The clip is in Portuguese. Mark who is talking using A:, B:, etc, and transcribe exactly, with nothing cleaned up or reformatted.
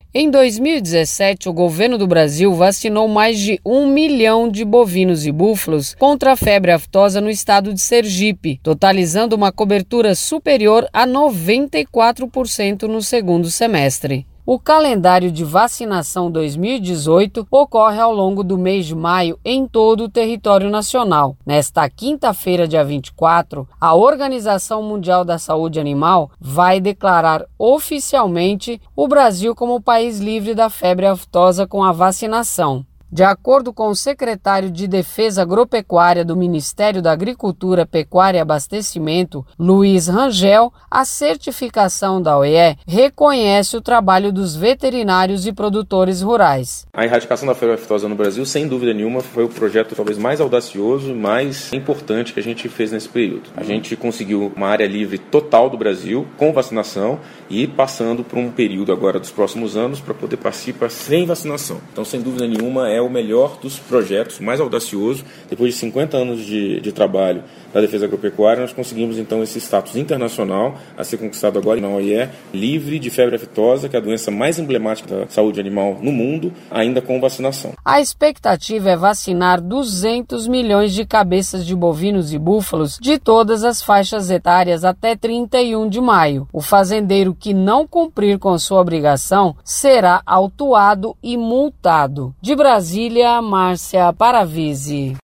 A: Em dois mil e dezessete, o governo do Brasil vacinou mais de um milhão de bovinos e búfalos contra a febre aftosa no estado de Sergipe, totalizando uma cobertura superior a noventa e quatro por cento no segundo semestre. O calendário de vacinação dois mil e dezoito ocorre ao longo do mês de maio em todo o território nacional. Nesta quinta-feira, dia vinte e quatro, a Organização Mundial da Saúde Animal vai declarar oficialmente o Brasil como país livre da febre aftosa com a vacinação. De acordo com o secretário de Defesa Agropecuária do Ministério da Agricultura, Pecuária e Abastecimento, Luiz Rangel, a certificação da O I E reconhece o trabalho dos veterinários e produtores rurais.
B: A erradicação da febre aftosa no Brasil, sem dúvida nenhuma, foi o projeto talvez mais audacioso e mais importante que a gente fez nesse período. A gente conseguiu uma área livre total do Brasil, com vacinação, e passando por um período agora dos próximos anos para poder participar sem vacinação. Então, sem dúvida nenhuma, é o melhor dos projetos, mais audacioso. Depois de cinquenta anos de, de trabalho da defesa agropecuária, nós conseguimos então esse status internacional a ser conquistado agora na O I E, livre de febre aftosa, que é a doença mais emblemática da saúde animal no mundo, ainda com vacinação.
A: A expectativa é vacinar duzentos milhões de cabeças de bovinos e búfalos de todas as faixas etárias até trinta e um de maio. O fazendeiro que não cumprir com sua obrigação será autuado e multado. De Brasília, Márcia Paravisi.